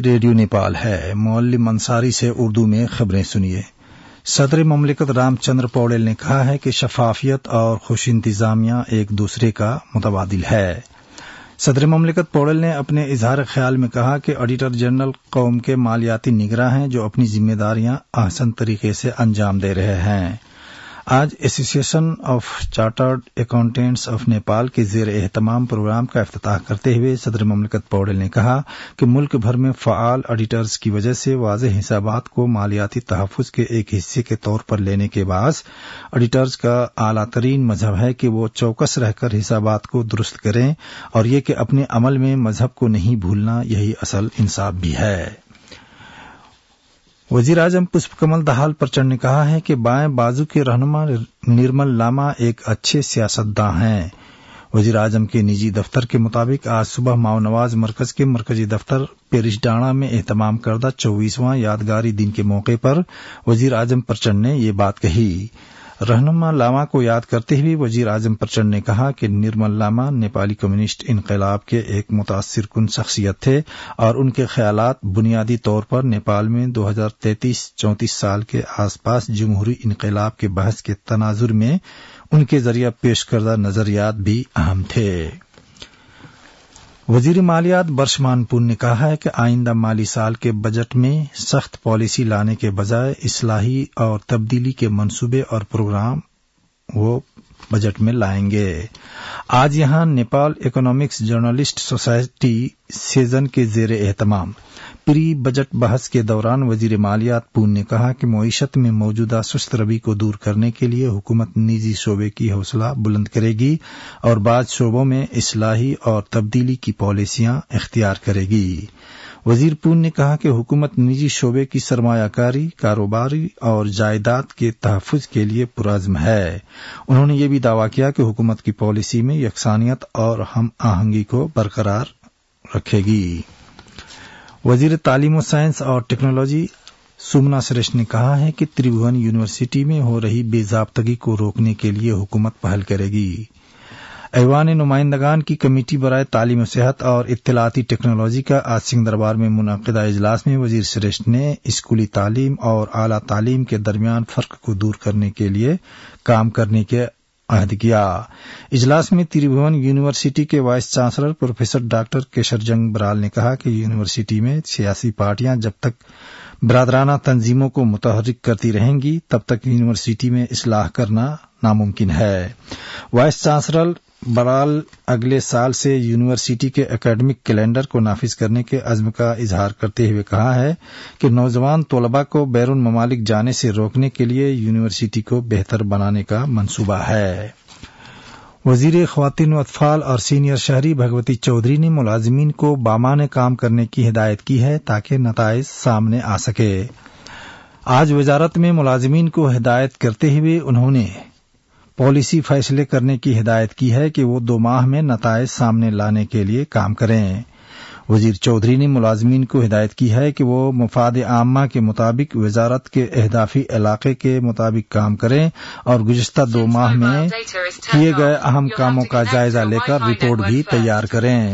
Radio Nepal ہے۔ معلم انصاری سے اردو میں خبریں سنیے۔ صدر مملکت رام چندر پوڑیل نے کہا ہے کہ شفافیت اور خوش انتظامیہ ایک دوسرے کا متبادل ہے۔ صدر مملکت پوڑیل نے اپنے اظہار خیال میں کہا کہ آڈیٹر جنرل قوم کے مالیاتی نگراں ہیں جو اپنی ذمہ داریاں احسن طریقے سے انجام دے رہے ہیں۔ آج association of chartered accountants of Nepal کے زیر اہتمام پروگرام کا افتتاح کرتے ہوئے صدر مملکت پوڑیل نے کہا کہ ملک بھر میں فعال آڈیٹرز کی وجہ سے واضح حسابات کو مالیاتی تحفظ کے ایک حصے کے طور پر لینے کے باعث آڈیٹرز کا اعلیٰ ترین مذہب ہے کہ وہ چوکس رہ کر حسابات کو درست کریں، اور یہ کہ اپنے عمل میں مذہب کو نہیں بھولنا یہی اصل انصاف بھی ہے۔ وزیر اعظم پشپ کمل دہال پرچنڈ نے کہا ہے کہ بائیں بازو کے رہنما نرمل لاما ایک اچھے سیاستداں ہیں۔ وزیر اعظم کے نجی دفتر کے مطابق آج صبح ماؤ نواز مرکز کے مرکزی دفتر پیرش ڈانا میں اہتمام کردہ 24واں یادگاری دن کے موقع پر وزیر اعظم پرچنڈ نے یہ بات کہی۔ رہنما لاما کو یاد کرتے ہوئے وزیر اعظم پرچنڈ نے کہا کہ نرمل لاما نیپالی کمیونسٹ انقلاب کے ایک متاثر کن شخصیت تھے، اور ان کے خیالات بنیادی طور پر نیپال میں 2033-34 سال کے آس پاس جمہوری انقلاب کے بحث کے تناظر میں ان کے ذریعہ پیش کردہ نظریات بھی اہم تھے۔ وزیر مالیات برشمان پور نے کہا ہے کہ آئندہ مالی سال کے بجٹ میں سخت پالیسی لانے کے بجائے اصلاحی اور تبدیلی کے منصوبے اور پروگرام وہ بجٹ میں لائیں گے۔ آج یہاں Nepal economics journalist society season کے زیر اہتمام پری بجٹ بحث کے دوران وزیر مالیات پور نے کہا کہ معیشت میں موجودہ سست روی کو دور کرنے کے لیے حکومت نجی شعبے کی حوصلہ بلند کرے گی اور بعض شعبوں میں اصلاحی اور تبدیلی کی پالیسیاں اختیار کرے گی۔ وزیر پور نے کہا کہ حکومت نجی شعبے کی سرمایہ کاری، کاروباری اور جائیداد کے تحفظ کے لیے پرعزم ہے۔ انہوں نے یہ بھی دعویٰ کیا کہ حکومت کی پالیسی میں یکسانیت اور ہم آہنگی کو برقرار رکھے گی۔ وزیر تعلیم و سائنس اور ٹیکنالوجی سومنا سریش نے کہا ہے کہ تریبھون یونیورسٹی میں ہو رہی بے ضابطگی کو روکنے کے لیے حکومت پہل کرے گی۔ ایوان نمائندگان کی کمیٹی برائے تعلیم و صحت اور اطلاعاتی ٹیکنالوجی کا آج سنگھ دربار میں منعقدہ اجلاس میں وزیر سریش نے اسکولی تعلیم اور اعلیٰ تعلیم کے درمیان فرق کو دور کرنے کے لیے کام کرنے کے عہد کیا۔ اجلاس میں تریبھون یونیورسٹی کے vice chancellor professor doctor Keshar Jung Baral نے کہا کہ یونیورسٹی میں سیاسی پارٹیاں جب تک برادرانہ تنظیموں کو متحرک کرتی رہیں گی تب تک یونیورسٹی میں اصلاح کرنا ناممکن ہے۔ وائس چانسلر برال اگلے سال سے یونیورسٹی کے اکیڈمک کیلنڈر کو نافذ کرنے کے عزم کا اظہار کرتے ہوئے کہا ہے کہ نوجوان طلباء کو بیرون ممالک جانے سے روکنے کے لیے یونیورسٹی کو بہتر بنانے کا منصوبہ ہے۔ وزیر خواتین و اطفال اور سینئر شہری بھگوتی چودھری نے ملازمین کو بامانع کام کرنے کی ہدایت کی ہے تاکہ نتائج سامنے آ سکے۔ آج وزارت میں ملازمین کو ہدایت کرتے ہوئے انہوں نے پالیسی فیصلے کرنے کی ہدایت کی ہے کہ وہ 2 ماہ میں نتائج سامنے لانے کے لیے کام کریں۔ وزیر چودھری نے ملازمین کو ہدایت کی ہے کہ وہ مفاد عامہ کے مطابق وزارت کے اہدافی علاقے کے مطابق کام کریں اور گزشتہ 2 ماہ میں کیے گئے اہم کاموں کا جائزہ لے کر رپورٹ بھی تیار کریں۔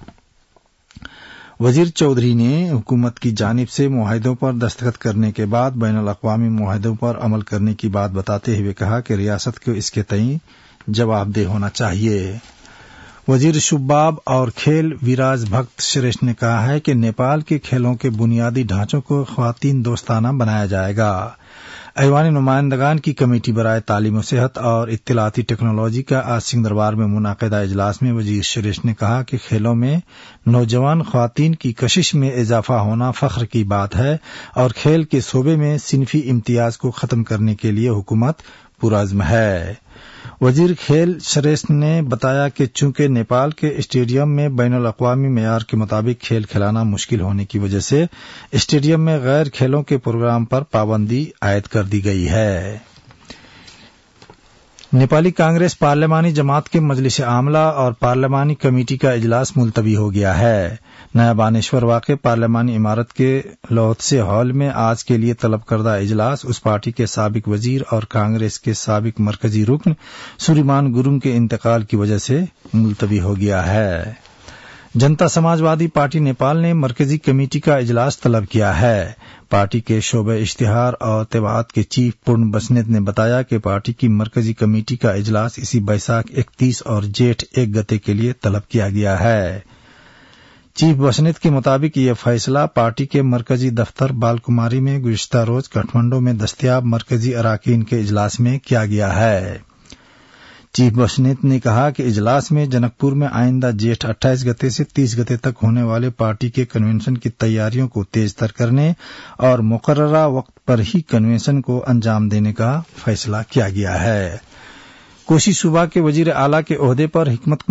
وزیر چودھری نے حکومت کی جانب سے معاہدوں پر دستخط کرنے کے بعد بین الاقوامی معاہدوں پر عمل کرنے کی بات بتاتے ہوئے کہا کہ ریاست کو اس کے تئیں جواب دہ ہونا چاہیے۔ وزیر شباب اور کھیل ویراج بھکت شریش نے کہا ہے کہ نیپال کے کھیلوں کے بنیادی ڈھانچوں کو خواتین دوستانہ بنایا جائے گا۔ ایوان نمائندگان کی کمیٹی برائے تعلیم و صحت اور اطلاعاتی ٹیکنالوجی کا آج سنگھ دربار میں منعقدہ اجلاس میں وزیر شریش نے کہا کہ کھیلوں میں نوجوان خواتین کی کشش میں اضافہ ہونا فخر کی بات ہے اور کھیل کے شعبے میں صنفی امتیاز کو ختم کرنے کے لیے حکومت پرعزم ہے۔ وزیر کھیل شریش نے بتایا کہ چونکہ نیپال کے اسٹیڈیم میں بین الاقوامی معیار کے مطابق کھیل کھلانا مشکل ہونے کی وجہ سے اسٹیڈیم میں غیر کھیلوں کے پروگرام پر پابندی عائد کر دی گئی ہے۔ نیپالی کانگریس پارلیمانی جماعت کے مجلس عاملہ اور پارلیمانی کمیٹی کا اجلاس ملتوی ہو گیا ہے۔ نیا بانیشور واقع پارلیمانی عمارت کے لوتھسے ہال میں آج کے لیے طلب کردہ اجلاس اس پارٹی کے سابق وزیر اور کانگریس کے سابق مرکزی رکن سوریمان گرونگ کے انتقال کی وجہ سے ملتوی ہو گیا ہے۔ जनता समाजवादी पार्टी नेपाल ने मरकजी कमेटी का इजलास तलब किया है। पार्टी के शोबे इश्तिहार और तबात के चीफ पूर्ण बसनेत ने बताया कि पार्टी की मरकजी कमेटी का इजलास इसी बैसाख 31 और जेठ 1 गते के लिए तलब किया गया है। चीफ बसनेत के मुताबिक ये फैसला पार्टी के मरकजी दफ्तर बालकुमारी में गुज़िश्ता रोज काठमांडू में दस्तयाब मरकजी अराकीन के इजलास में किया गया है। चीफ बसनेत ने कहा कि इजलास में जनकपुर में आइंदा जेठ 28 गते से 30 गते तक होने वाले पार्टी के कन्वेंशन की तैयारियों को तेजतर करने और मुकर्ररा वक्त पर ही कन्वेंशन को अंजाम देने का फैसला किया गया है। कोसी सूबा के वजीर आला के ओहदे पर हिकमत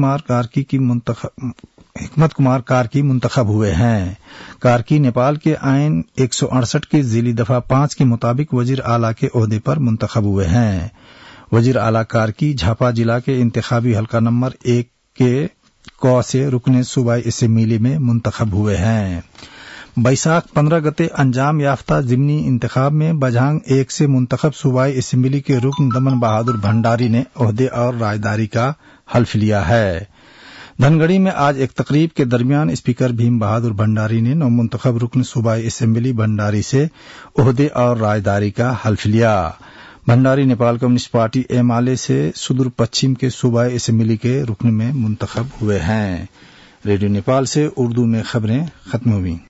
कुमार कार्की मुंतखब हुए हैं। कार्की नेपाल के आईन 168 के ज़ीली दफा 5 के मुताबिक वजीर आला के ओहदे पर मुंतखब हुए हैं। वजीर आला कार्की झापा जिला के इंतखाबी हलका नंबर 1 के क से रुकने सूबाई असेंबली में मुंतखब हुए हैं। बैसाख 15 गते अंजाम याफ्ता जिमनी इंतखाब में बझांग 1 से मुंतखब सूबाई असेंबली के रुकन दमन बहादुर भंडारी ने ओहदे और राजदारी का हल्फ लिया है। धनगढ़ी में आज एक तकरीब के दरमियान स्पीकर भीम बहादुर भंडारी ने नवमुंतखब रुकन सूबाई असेंबली भंडारी से ओहदे और राजदारी का हल्फ लिया। भंडारी नेपाल कम्युनिस्ट पार्टी एमाले से सुदूर पश्चिम के सूबाई असेंबली के रुकन में मुंतखब हुए हैं। रेडियो नेपाल से उर्दू में खबरें खत्म हुई।